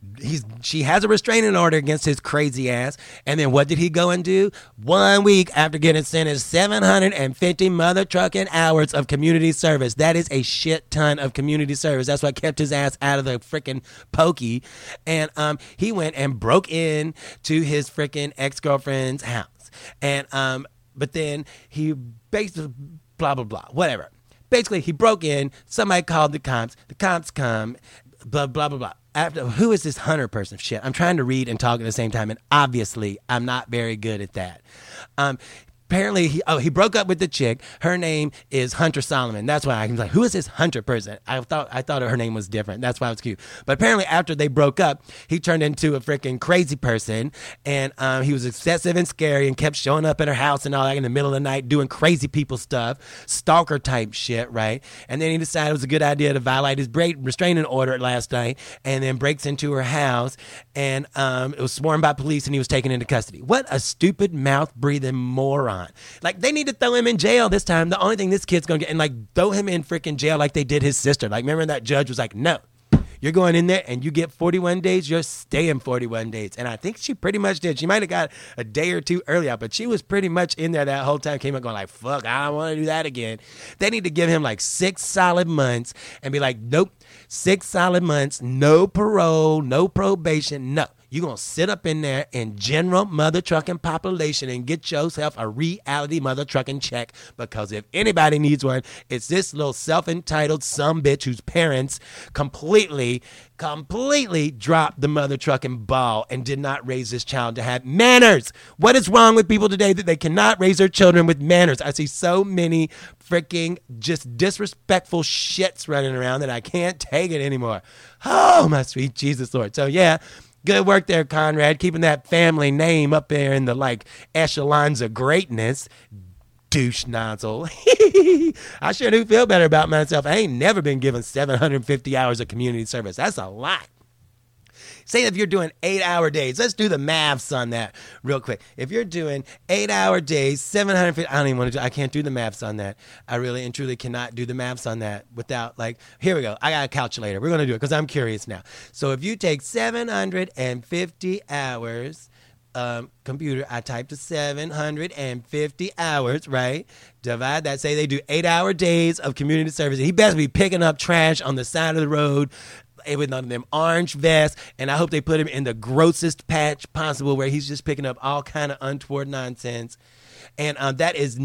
S1: she has a restraining order against his crazy ass. And then what did he go and do? 1 week after getting sentenced, 750 mother trucking hours of community service. That is a shit ton of community service. That's what kept his ass out of the freaking pokey. And he went and broke in to his freaking ex-girlfriend's house. And but then he basically blah blah blah whatever. Basically, he broke in. Somebody called the cops. The cops come. Blah blah blah blah. After, who is this Hunter person? Shit, I'm trying to read and talk at the same time, and obviously I'm not very good at that. Apparently, he broke up with the chick. Her name is Hunter Solomon. That's why I was like, who is this Hunter person? I thought her name was different. That's why it was cute. But apparently, after they broke up, he turned into a freaking crazy person, and he was excessive and scary and kept showing up at her house and all that in the middle of the night, doing crazy people stuff, stalker type shit, right? And then he decided it was a good idea to violate his restraining order last night, and then breaks into her house, and it was sworn by police, and he was taken into custody. What a stupid mouth breathing moron. Like, they need to throw him in jail this time. The only thing this kid's gonna get, and like throw him in freaking jail like they did his sister. Like, remember that judge was like, no, you're going in there and you get 41 days, you're staying 41 days. And I think she pretty much did. She might have got a day or two earlier, but she was pretty much in there that whole time, came up going like, fuck, I don't want to do that again. They need to give him like 6 solid months and be like, nope, 6 solid months, no parole, no probation, no. You're going to sit up in there in general mother trucking population and get yourself a reality mother trucking check, because if anybody needs one, it's this little self-entitled sumbitch whose parents completely dropped the mother trucking ball and did not raise this child to have manners. What is wrong with people today that they cannot raise their children with manners? I see so many freaking just disrespectful shits running around that I can't take it anymore. Oh, my sweet Jesus, Lord. So, yeah. Good work there, Conrad, keeping that family name up there in the, like, echelons of greatness. Douche nozzle. I sure do feel better about myself. I ain't never been given 750 hours of community service. That's a lot. Say if you're doing 8-hour days. Let's do the maths on that real quick. If you're doing 8-hour days, 750, I don't even want to I can't do the maths on that. I really and truly cannot do the maths on that without, like, here we go. I got a calculator. We're going to do it because I'm curious now. So if you take 750 hours, computer, I typed to 750 hours, right? Divide that. Say they do 8-hour days of community service. He best be picking up trash on the side of the road, with none of them orange vests, and I hope they put him in the grossest patch possible where he's just picking up all kind of untoward nonsense. And that is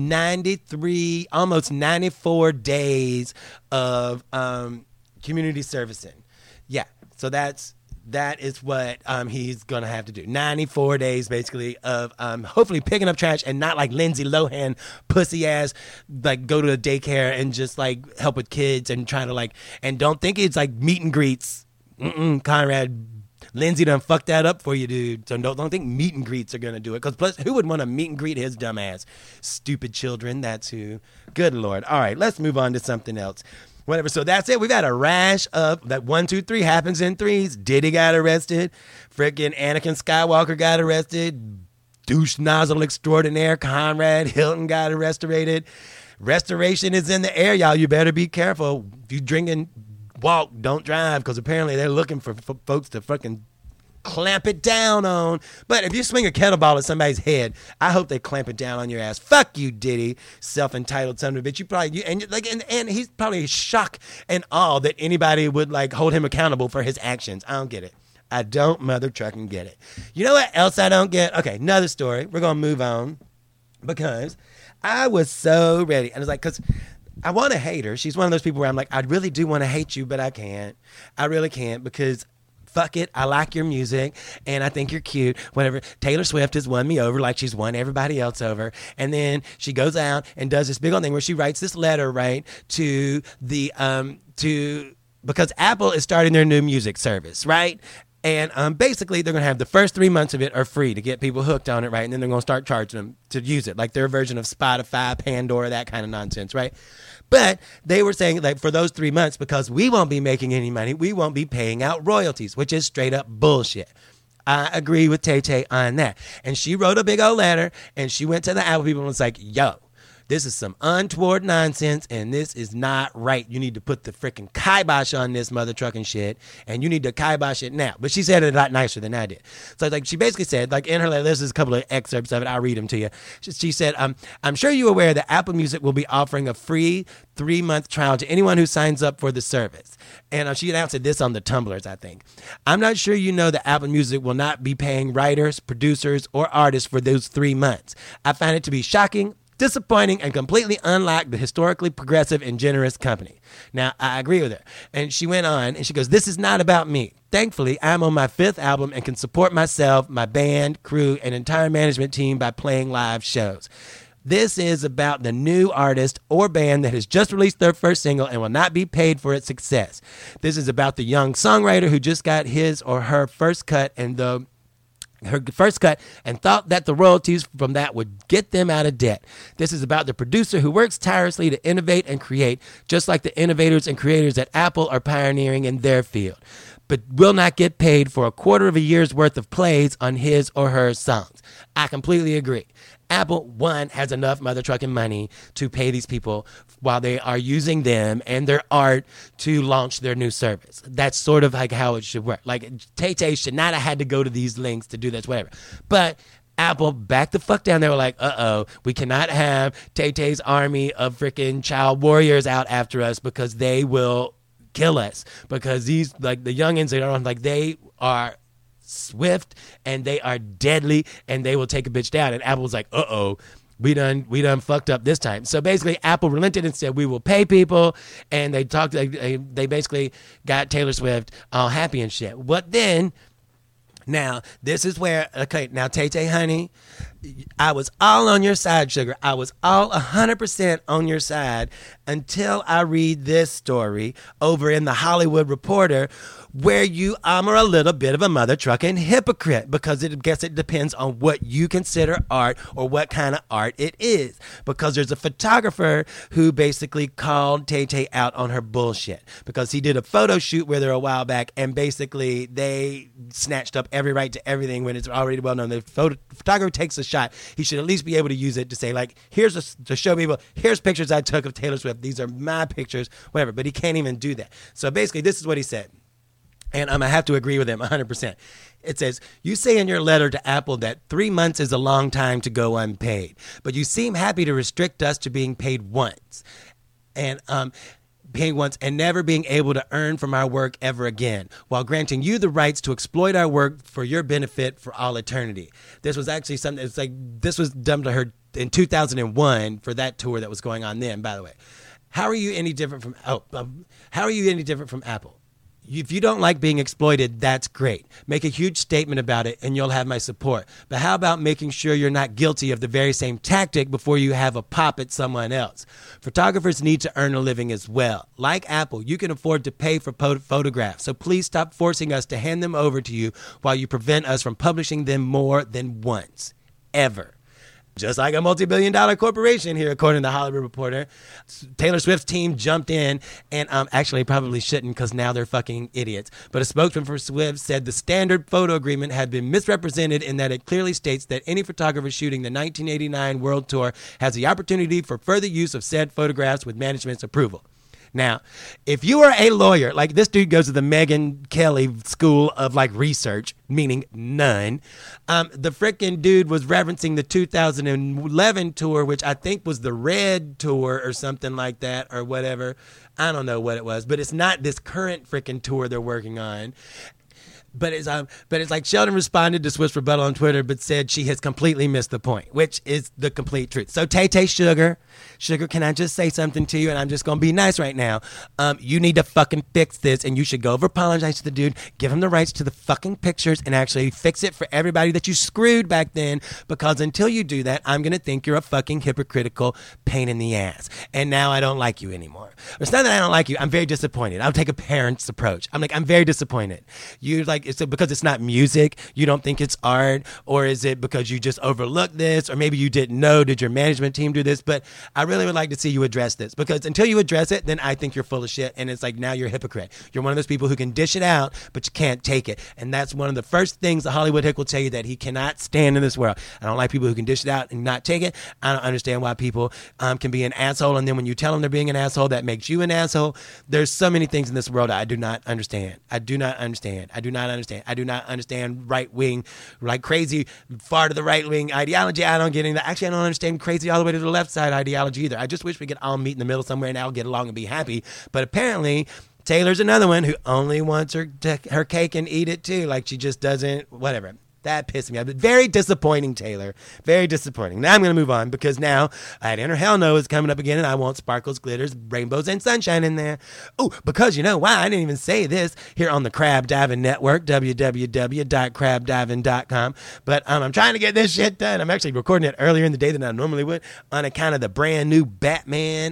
S1: 93, almost 94 days of community servicing. Yeah, so that is what he's going to have to do. 94 days, basically, of hopefully picking up trash and not like Lindsay Lohan, pussy ass, like go to a daycare and just like help with kids and trying to like, and don't think it's like meet and greets. Conrad, Lindsay done fucked that up for you, dude. So don't think meet and greets are going to do it. Because plus, who would want to meet and greet his dumb ass? Stupid children, that's who. Good Lord. All right, let's move on to something else. Whatever. So that's it. We've had a rash of that 1, 2, 3 happens in threes. Diddy got arrested. Freaking Anakin Skywalker got arrested. Douche nozzle extraordinaire Conrad Hilton got arrested. Restoration is in the air, y'all. You better be careful. If you drinking, walk, don't drive, because apparently they're looking for folks to fucking clamp it down on. But if you swing a kettlebell at somebody's head, I hope they clamp it down on your ass. Fuck you, Diddy, self-entitled son of a bitch. You probably and he's probably shocked and awe that anybody would like hold him accountable for his actions. I don't get it. I don't mother trucking get it. You know what else I don't get? Okay, another story. We're gonna move on because I was so ready. And it's like, because I want to hate her. She's one of those people where I'm like, I really do want to hate you, but I can't. I really can't, because fuck it, I like your music, and I think you're cute, whatever. Taylor Swift has won me over like she's won everybody else over. And then she goes out and does this big old thing where she writes this letter, right, to the, because Apple is starting their new music service, right? And basically, they're going to have the first 3 months of it are free to get people hooked on it, right? And then they're going to start charging them to use it, like their version of Spotify, Pandora, that kind of nonsense, right? But they were saying, like, for those 3 months, because we won't be making any money, we won't be paying out royalties, which is straight up bullshit. I agree with Tay-Tay on that. And she wrote a big old letter, and she went to the Apple people and was like, yo, this is some untoward nonsense, and this is not right. You need to put the freaking kibosh on this mother trucking shit, and you need to kibosh it now. But she said it a lot nicer than I did. So like she basically said, like in her letter, this is a couple of excerpts of it. I'll read them to you. She said, I'm sure you're aware that Apple Music will be offering a free 3-month trial to anyone who signs up for the service. And she announced this on the Tumblrs, I think. I'm not sure you know that Apple Music will not be paying writers, producers, or artists for those 3 months. I find it to be shocking, disappointing, and completely unlike the historically progressive and generous company. Now, I agree with her. And she went on, and she goes, this is not about me. Thankfully, I'm on my 5th album and can support myself, my band, crew, and entire management team by playing live shows. This is about the new artist or band that has just released their first single and will not be paid for its success. This is about the young songwriter who just got his or her first cut and thought that the royalties from that would get them out of debt. This is about the producer who works tirelessly to innovate and create, just like the innovators and creators at Apple are pioneering in their field, but will not get paid for a quarter of a year's worth of plays on his or her songs. I completely agree. Apple, one, has enough mother trucking money to pay these people while they are using them and their art to launch their new service. That's sort of like how it should work. Like, Tay-Tay should not have had to go to these links to do this, whatever. But Apple backed the fuck down. They were like, we cannot have Tay-Tay's army of freaking child warriors out after us because they will kill us. Because these, like, the youngins, they are swift and they are deadly and they will take a bitch down. And Apple was like, we done fucked up this time. So basically Apple relented and said, we will pay people. And they they basically got Taylor Swift all happy and shit. But then, now, this is where, okay, now Tay-Tay, honey, I was all on your side, sugar. I was all 100% on your side until I read this story over in the Hollywood Reporter, where you are a little bit of a mother trucking hypocrite, because it depends on what you consider art or what kind of art it is. Because there's a photographer who basically called Tay-Tay out on her bullshit because he did a photo shoot with her a while back, and basically they snatched up every right to everything when it's already well known. The photographer takes a shot. He should at least be able to use it to say, like, to show people, here's pictures I took of Taylor Swift. These are my pictures, whatever. But he can't even do that. So basically, this is what he said. And I have to agree with him 100%. It says, you say in your letter to Apple that 3 months is a long time to go unpaid, but you seem happy to restrict us to being paid once. And being once and never being able to earn from our work ever again, while granting you the rights to exploit our work for your benefit for all eternity. This was actually something, it's like, this was done to her in 2001 for that tour that was going on then, by the way. How are you any different from, how are you any different from Apple? If you don't like being exploited, that's great. Make a huge statement about it and you'll have my support. But how about making sure you're not guilty of the very same tactic before you have a pop at someone else? Photographers need to earn a living as well. Like Apple, you can afford to pay for photographs. So please stop forcing us to hand them over to you while you prevent us from publishing them more than once. Ever. Just like a multi-billion-dollar corporation here, according to The Hollywood Reporter. Taylor Swift's team jumped in, and actually probably shouldn't because now they're fucking idiots. But a spokesman for Swift said the standard photo agreement had been misrepresented in that it clearly states that any photographer shooting the 1989 World Tour has the opportunity for further use of said photographs with management's approval. Now, if you are a lawyer, like this dude goes to the Megyn Kelly School of like research, meaning none. The frickin' dude was referencing the 2011 tour, which I think was the Red Tour or something like that or whatever. I don't know what it was, but it's not this current frickin' tour they're working on. But it's like Sheldon responded to Swift's rebuttal on Twitter, but said she has completely missed the point, which is the complete truth. So Tay Sugar, can I just say something to you? And I'm just going to be nice right now. You need to fucking fix this, and you should go over apologize to the dude, give him the rights to the fucking pictures, and actually fix it for everybody that you screwed back then, because until you do that, I'm going to think you're a fucking hypocritical pain in the ass. And now I don't like you anymore. It's not that I don't like you. I'm very disappointed. I'll take a parent's approach. I'm very disappointed. You is it because it's not music? You don't think it's art? Or is it because you just overlooked this? Or maybe you didn't know? Did your management team do this? But I really would like to see you address this, because until you address it, then I think you're full of shit. And it's like, now you're a hypocrite. You're one of those people who can dish it out, but you can't take it. And that's one of the first things the Hollywood Hick will tell you that he cannot stand in this world. I don't like people who can dish it out and not take it. I don't understand why people can be an asshole. And then when you tell them they're being an asshole, that makes you an asshole. There's so many things in this world I do not understand. I do not understand right wing, like crazy far to the right wing ideology. I don't get into that. Actually, I don't understand crazy all the way to the left side ideology either. I just wish we could all meet in the middle somewhere and all get along and be happy. But apparently, Taylor's another one who only wants her cake and eat it too. Like she just doesn't, whatever. That pissed me off. But very disappointing, Taylor. Very disappointing. Now I'm going to move on, because now I had Enter Hell No is coming up again, and I want sparkles, glitters, rainbows, and sunshine in there. Oh, because you know why? I didn't even say this here on the Crab Diving Network, www.crabdiving.com. But I'm trying to get this shit done. I'm actually recording it earlier in the day than I normally would on account of the brand new Batman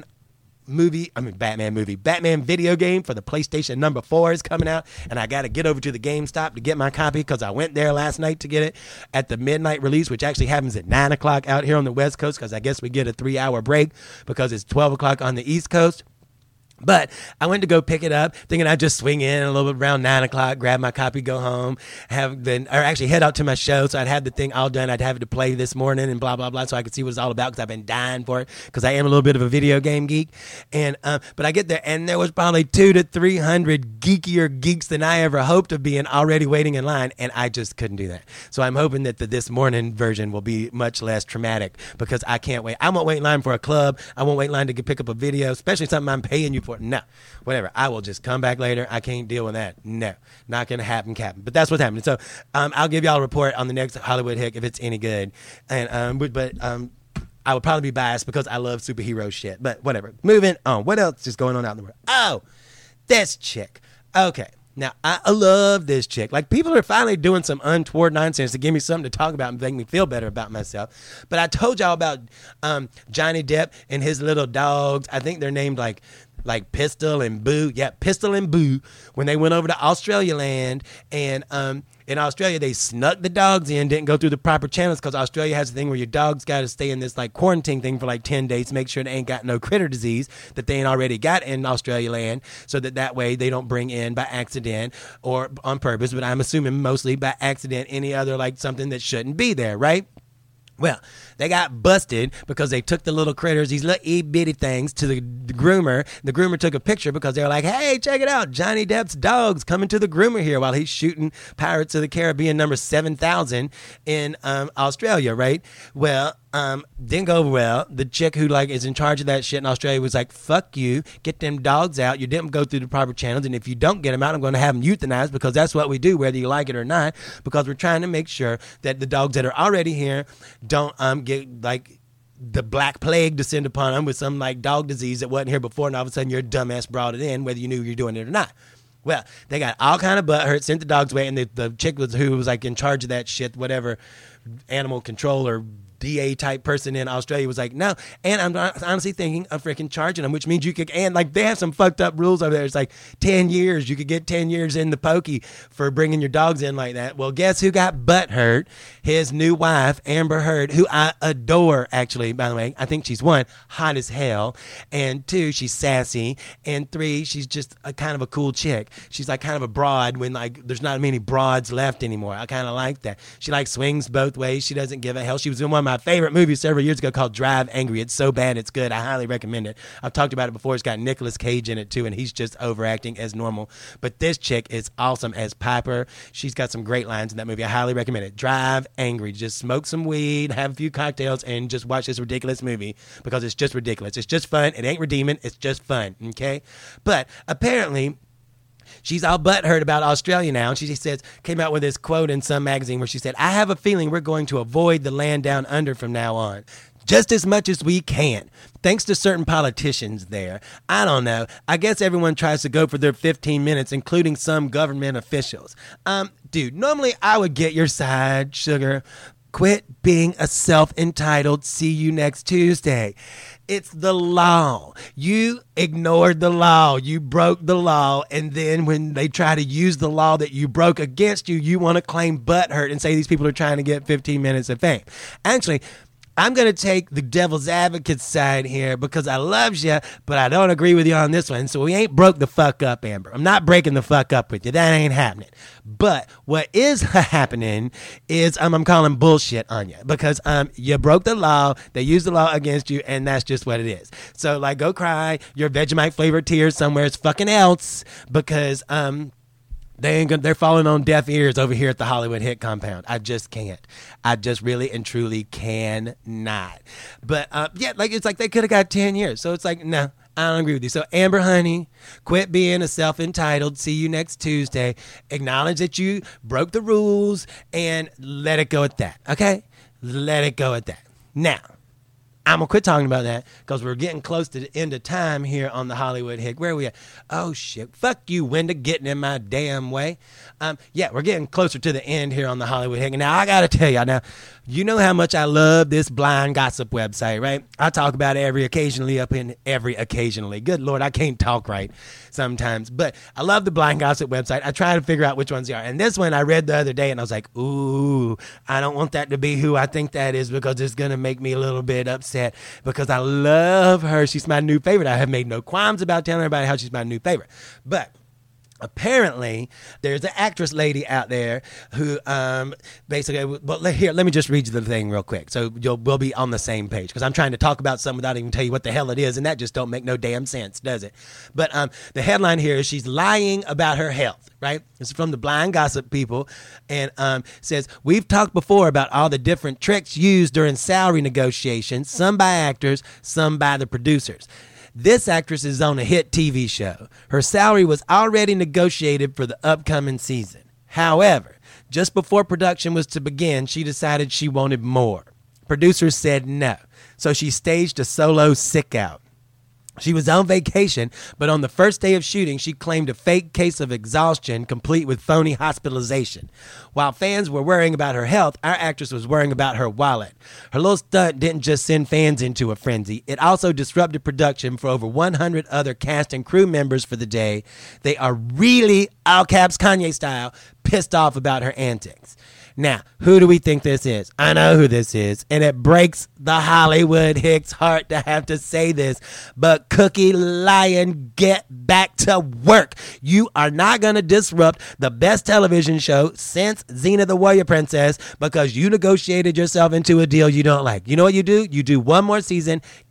S1: video game for the PlayStation number 4 is coming out, and I got to get over to the GameStop to get my copy, because I went there last night to get it at the midnight release, which actually happens at 9 o'clock out here on the West Coast, because I guess we get a 3-hour break because it's 12 o'clock on the East Coast. But I went to go pick it up, thinking I'd just swing in a little bit around 9 o'clock, grab my copy, go home, head out to my show. So I'd have the thing all done. I'd have it to play this morning and blah, blah, blah, so I could see what it's all about, because I've been dying for it, because I am a little bit of a video game geek. And but I get there, and there was probably 200 to 300 geekier geeks than I ever hoped of being already waiting in line, and I just couldn't do that. So I'm hoping that the this morning version will be much less traumatic, because I can't wait. I won't wait in line for a club. I won't wait in line to pick up a video, especially something I'm paying you for. No, whatever. I will just come back later. I can't deal with that. No, not going to happen, Captain. But that's what's happening. So I'll give y'all a report on the next Hollywood Hick if it's any good. And I would probably be biased because I love superhero shit. But whatever. Moving on. What else is going on out in the world? Oh, this chick. Okay. Now, I love this chick. Like, people are finally doing some untoward nonsense to give me something to talk about and make me feel better about myself. But I told y'all about Johnny Depp and his little dogs. I think they're named like Pistol and Boo. Yeah, Pistol and Boo. When they went over to Australia land, and in Australia they snuck the dogs in, didn't go through the proper channels, because Australia has a thing where your dogs got to stay in this like quarantine thing for like 10 days to make sure they ain't got no critter disease that they ain't already got in Australia land, so that way they don't bring in by accident or on purpose, but I'm assuming mostly by accident, any other like something that shouldn't be there, right? Well, they got busted because they took the little critters, these little itty-bitty things, to the groomer. The groomer took a picture because they were like, hey, check it out. Johnny Depp's dog's coming to the groomer here while he's shooting Pirates of the Caribbean number 7,000 in Australia, right? Well, Didn't go over well. The chick who like is in charge of that shit in Australia was like, fuck you, get them dogs out. You didn't go through the proper channels, and if you don't get them out, I'm going to have them euthanized, because that's what we do, whether you like it or not, because we're trying to make sure that the dogs that are already here don't get like the black plague descend upon them with some like dog disease that wasn't here before, and all of a sudden your dumbass brought it in, whether you knew you were doing it or not. Well, they got all kind of butt hurt, sent the dogs away, and the chick who was like in charge of that shit, whatever, animal control or DA type person in Australia was like, no. And I'm honestly thinking of freaking charging them, which means you could, and like they have some fucked up rules over there. It's like 10 years. You could get 10 years in the pokey for bringing your dogs in like that. Well, guess who got butt hurt? His new wife, Amber Heard, who I adore, actually, by the way. I think she's one, hot as hell. And two, she's sassy. And three, she's just a kind of a cool chick. She's like kind of a broad when like there's not many broads left anymore. I kind of like that. She like swings both ways. She doesn't give a hell. She was in one of my favorite movies several years ago called Drive Angry. It's so bad it's good. I highly recommend it. I've talked about it before. It's got Nicolas Cage in it too, and he's just overacting as normal. But this chick is awesome as Piper. She's got some great lines in that movie. I highly recommend it. Drive Angry. Just smoke some weed, have a few cocktails, and just watch this ridiculous movie, because it's just ridiculous. It's just fun. It ain't redeeming. It's just fun. Okay? But apparently she's all butthurt about Australia now. And she says, came out with this quote in some magazine where she said, I have a feeling we're going to avoid the land down under from now on, just as much as we can, thanks to certain politicians there. I don't know. I guess everyone tries to go for their 15 minutes, including some government officials. Dude, normally I would get your side, sugar. Quit being a self-entitled see you next Tuesday. It's the law. You ignored the law. You broke the law. And then when they try to use the law that you broke against you, you want to claim butthurt and say these people are trying to get 15 minutes of fame. Actually, I'm going to take the devil's advocate side here, because I love you, but I don't agree with you on this one. So we ain't broke the fuck up, Amber. I'm not breaking the fuck up with you. That ain't happening. But what is happening is I'm calling bullshit on you, because you broke the law. They used the law against you, and that's just what it is. So like, go cry your Vegemite flavored tears somewhere fucking else, because they're falling on deaf ears over here at the Hollywood Hit compound. I just can't. I just really and truly cannot. But yeah, like it's like they could have got 10 years. So it's like, no, I don't agree with you. So Amber, honey, quit being a self-entitled see you next Tuesday. Acknowledge that you broke the rules and let it go at that. Okay? Let it go at that. Now, I'm going to quit talking about that, because we're getting close to the end of time here on the Hollywood Hit. Where are we at? Oh, shit. Fuck you, Wenda, getting in my damn way. Yeah, we're getting closer to the end here on the Hollywood Hit. Now, I got to tell y'all now, you know how much I love this blind gossip website, right? I talk about it occasionally. Good Lord, I can't talk right sometimes. But I love the blind gossip website. I try to figure out which ones they are. And this one I read the other day, and I was like, ooh, I don't want that to be who I think that is, because it's going to make me a little bit upset, because I love her. She's my new favorite. I have made no qualms about telling everybody how she's my new favorite. But apparently, there's an actress lady out there who basically, well, here, let me just read you the thing real quick, so we'll be on the same page, because I'm trying to talk about something without even tell you what the hell it is, and that just don't make no damn sense, does it? But the headline here is she's lying about her health, right? It's from the Blind Gossip people, and says, we've talked before about all the different tricks used during salary negotiations, some by actors, some by the producers. This actress is on a hit TV show. Her salary was already negotiated for the upcoming season. However, just before production was to begin, she decided she wanted more. Producers said no, so she staged a solo sick out. She was on vacation, but on the first day of shooting, she claimed a fake case of exhaustion, complete with phony hospitalization. While fans were worrying about her health, our actress was worrying about her wallet. Her little stunt didn't just send fans into a frenzy. It also disrupted production for over 100 other cast and crew members for the day. They are really, all caps Kanye style, pissed off about her antics. Now, who do we think this is? I know who this is, and it breaks the Hollywood Hicks heart to have to say this, but Cookie Lyon, get back to work. You are not going to disrupt the best television show since Xena the Warrior Princess because you negotiated yourself into a deal you don't like. You know what you do? You do one more season,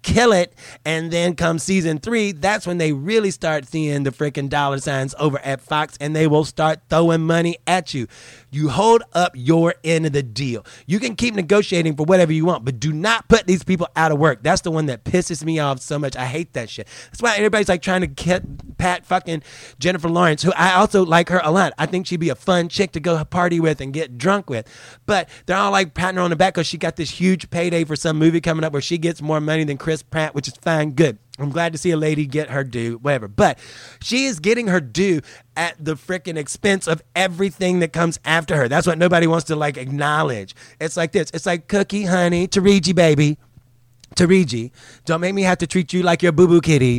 S1: kill it. And then come season 3, that's when they really start seeing the freaking dollar signs over at Fox, and they will start throwing money at you. You hold up your end of the deal. You can keep negotiating for whatever you want, but do not put these people out of work. That's the one that pisses me off so much. I hate that shit. That's why everybody's like trying to get Pat fucking Jennifer Lawrence, who I also like her a lot. I think she'd be a fun chick to go party with and get drunk with. But they're all like patting her on the back because she got this huge payday for some movie coming up where she gets more money than Chris Pratt, which is fine, good. I'm glad to see a lady get her due, whatever. But she is getting her due at the freaking expense of everything that comes after her. That's what nobody wants to like acknowledge. It's like this. It's like Cookie, honey, Tariji, baby. Tariji, don't make me have to treat you like your boo-boo kitty,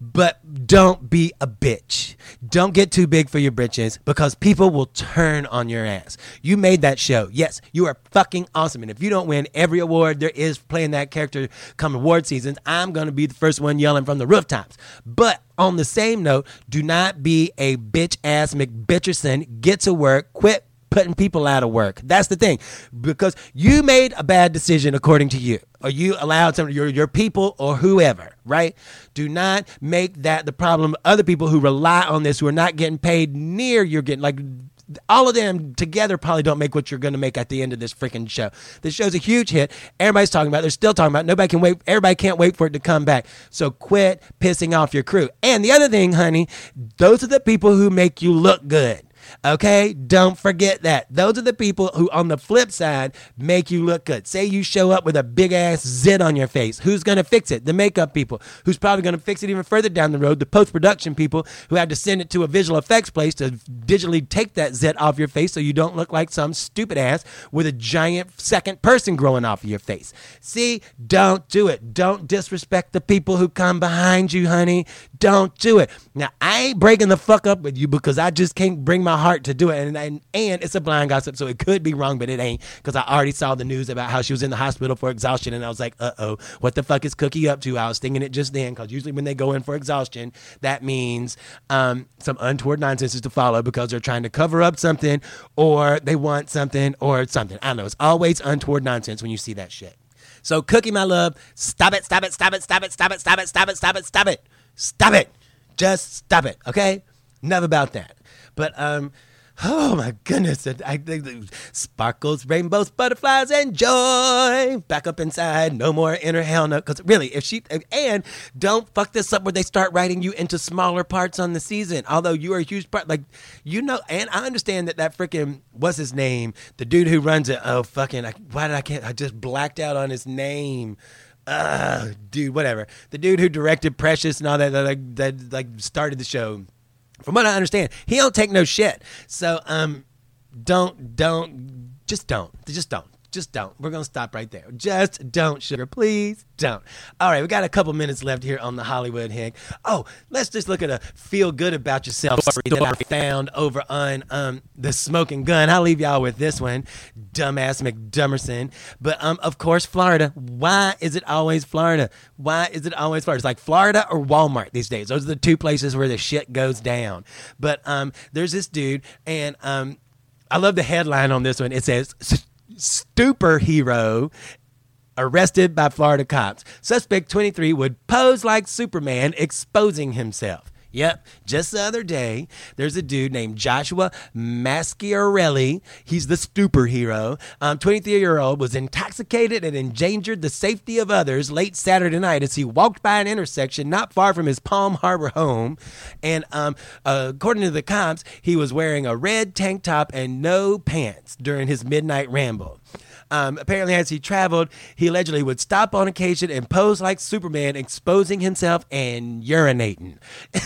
S1: but don't be a bitch. Don't get too big for your britches because people will turn on your ass. You made that show. Yes, you are fucking awesome. And if you don't win every award there is playing that character come award seasons, I'm going to be the first one yelling from the rooftops. But on the same note, do not be a bitch-ass McBitcherson. Get to work. Quit putting people out of work. That's the thing, because you made a bad decision according to you, or you allowed some your people or whoever, right? Do not make that the problem of other people who rely on this, who are not getting paid near you're getting. Like all of them together probably don't make what you're going to make at the end of this freaking show. This show's a huge hit. Everybody's talking about it. They're still talking about it. Nobody can wait. Everybody can't wait for it to come back. So quit pissing off your crew. And the other thing, honey, those are the people who make you look good. Okay, don't forget that. Those are the people who, on the flip side, make you look good. Say you show up with a big ass zit on your face. Who's going to fix it? The makeup people. Who's probably going to fix it even further down the road? The post-production people who had to send it to a visual effects place to digitally take that zit off your face so you don't look like some stupid ass with a giant second person growing off of your face. See, don't do it. Don't disrespect the people who come behind you, honey. Don't do it. Now, I ain't breaking the fuck up with you because I just can't bring my heart to do it. And it's a blind gossip, so it could be wrong, but it ain't, because I already saw the news about how she was in the hospital for exhaustion, and I was like, uh-oh, what the fuck is Cookie up to? I was thinking it just then, because usually when they go in for exhaustion, that means some untoward nonsense is to follow because they're trying to cover up something, or they want something, or something. I don't know. It's always untoward nonsense when you see that shit. So Cookie, my love, stop it, stop it, stop it, stop it, stop it, stop it, stop it, stop it, stop it. Stop it. Just stop it, okay? Enough about that. But, oh my goodness, I think sparkles, rainbows, butterflies, and joy. Back up inside, no more inner hell no. Because really, and don't fuck this up where they start writing you into smaller parts on the season. Although you are a huge part, like, you know, and I understand that freaking, what's his name? The dude who runs it, I just blacked out on his name. Dude, whatever. The dude who directed Precious and all that started the show. From what I understand, he don't take no shit. So, just don't. We're going to stop right there. Just don't, sugar. Please don't. All right, we got a couple minutes left here on the Hollywood Hick. Oh, let's just look at a feel good about yourself story that I found over on The Smoking Gun. I'll leave y'all with this one, dumbass McDummerson. But, of course, Florida. Why is it always Florida? It's like Florida or Walmart these days. Those are the two places where the shit goes down. But there's this dude, and I love the headline on this one. It says, "Stupor hero arrested by Florida cops. Suspect 23 would pose like Superman, exposing himself." Yep, just the other day, there's a dude named Joshua Masciarelli. He's the stupor hero. 23-year-old was intoxicated and endangered the safety of others late Saturday night as he walked by an intersection not far from his Palm Harbor home. And according to the cops, he was wearing a red tank top and no pants during his midnight ramble. Apparently, as he traveled, he allegedly would stop on occasion and pose like Superman, exposing himself and urinating.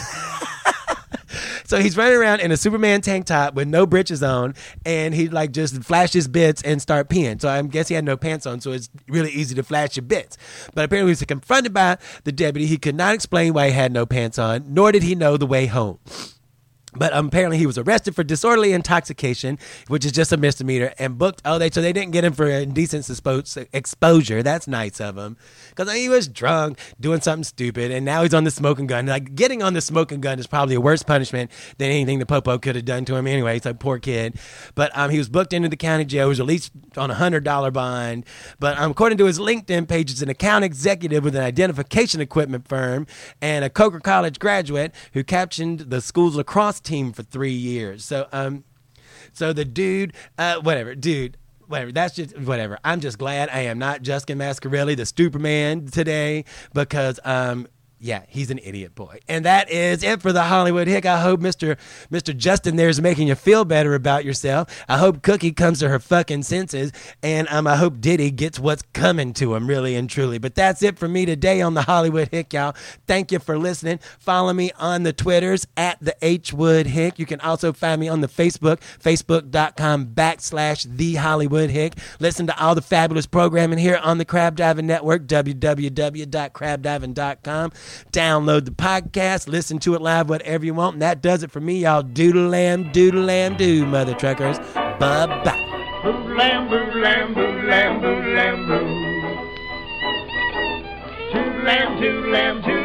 S1: So he's running around in a Superman tank top with no britches on, and he like just flash his bits and start peeing. So I guess he had no pants on, so it's really easy to flash your bits. But apparently, he was confronted by the deputy. He could not explain why he had no pants on, nor did he know the way home. But apparently he was arrested for disorderly intoxication, which is just a misdemeanor, and booked. So they didn't get him for indecent exposure. That's nice of him, because he was drunk doing something stupid, and now he's on the smoking gun. Like, getting on the smoking gun is probably a worse punishment than anything the Popo could have done to him anyway. He's a poor kid. But he was booked into the county jail. He was released on a $100 bond. But according to his LinkedIn page, he's an account executive with an identification equipment firm and a Coker College graduate who captained the school's lacrosse team for 3 years. So the dude, whatever. That's just whatever. I'm just glad I am not Justin Mascarelli, the Superman, today, because yeah, he's an idiot boy. And that is it for the Hollywood Hick. I hope Mr. Justin there is making you feel better about yourself. I hope Cookie comes to her fucking senses. And I hope Diddy gets what's coming to him, really and truly. But that's it for me today on the Hollywood Hick, y'all. Thank you for listening. Follow me on the Twitters at the H Wood Hick. You can also find me on the Facebook, facebook.com/The Hollywood Hick. Listen to all the fabulous programming here on the Crab Diving Network, www.crabdiving.com. Download the podcast, listen to it live, whatever you want. And that does it for me, y'all. Doodle-lam, mother truckers. Bye-bye.
S2: Boo-lam, boo-lam, boo-lam, boo-lam, boo. Toodle-lam, toodle-lam, toodle-lam.